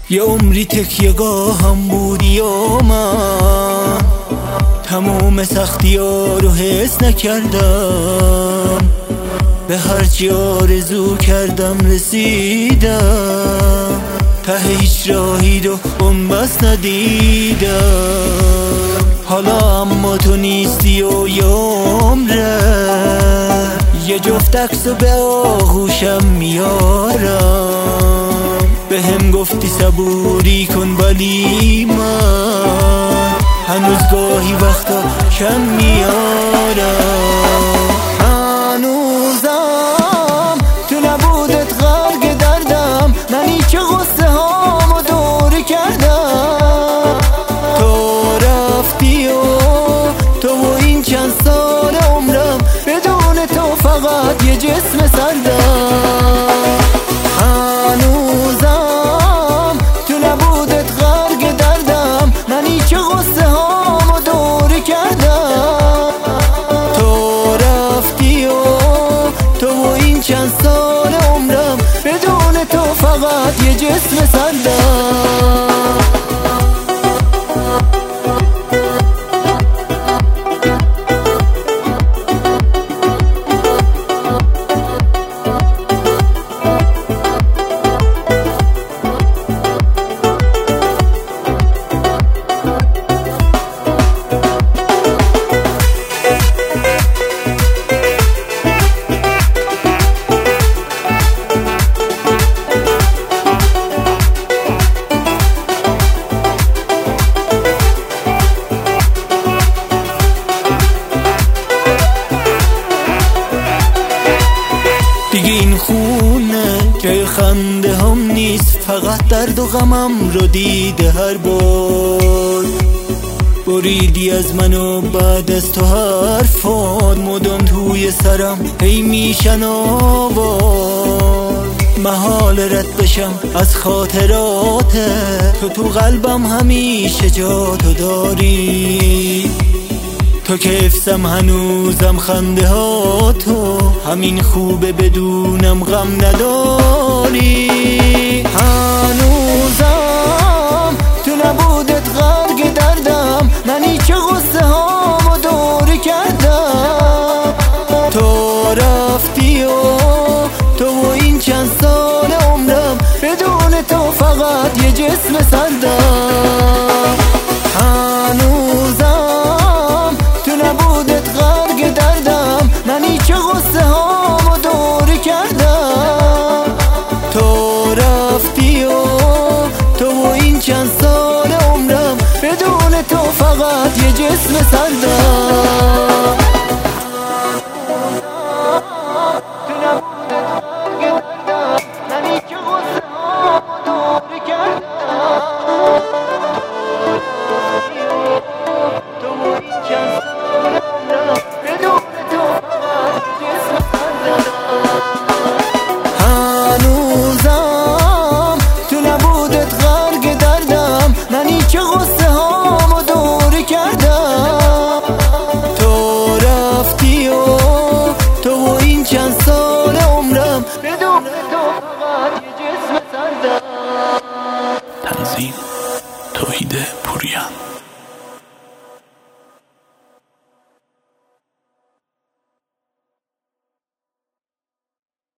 یه عمری تکیه‌گاهم بودی و من تموم سختی‌ها رو حس نکردم، به هرچی آرزو کردم رسیدم، ته هیچ راهی رو بن‌بست ندیدم. حالا اما تو نیستی و یه عمره، یه جفت عکسو به آغوشم میارم، به هم گفتی صبوری کن ولی من هنوز گاهی وقتا کم میارم. هنوزم تو نبودت غرق دردم، من هیچ غصه هامو دور کردم. تو رفتی و تو و این چند سال عمرم بدون تو فقط یه جسم سردم. هنوزم تو نبودت غرق دردم، من هیچ غصه هامو دور کردم. تو رفتی و تو و این چند سال عمرم بدون تو فقط یه جسم سردم. دیگه این خونه جای خنده هم نیست، فقط درد و غمم رو دیده هر بار. بریدی از من و بعد از تو حرفات مدام توی سرم هی میشن آوار. محال رد بشم از خاطرات تو قلبم همیشه جا تو داری. تو که حفظم هنوزم خنده ها تو، همین خوبه بدونم غم نداری. هنوزم تو نبودت غرق دردم، من هیچ غصه هامو دور کردم. تو رفتی و تو و این چند سال عمرم بدون تو فقط یه جسم سردم. هنوزم تو نبودت غرق دردم، من هیچ غصه هامو دور کردم. تو رفتی و تو و این چند سال عمرم بدون تو فقط یه جسم سردم. تو نبودت غرق دردم، من هیچ غصه هامو دور کردم. تو و این چند سال عمرم بدون تو فقط جسم سردم. هنوزم تو نبودت غرق دردم، من هیچ غصه هامو دور کردم. تو رفتی و تو و این چند سال عمرم بدون تو فقط یه جسم سردم. تنظیم توحید پوریان.